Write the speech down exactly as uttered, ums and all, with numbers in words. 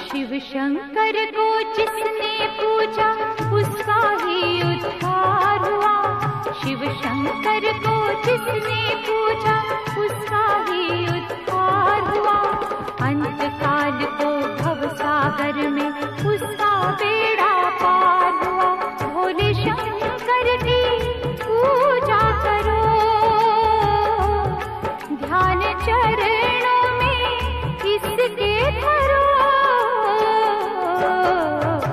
शिव शंकर को जिसने पूजा उसका ही उद्धार हुआ। शिव शंकर को जिसने पूजा उसका ही उद्धार हुआ। अंत काल को भव सागर में उस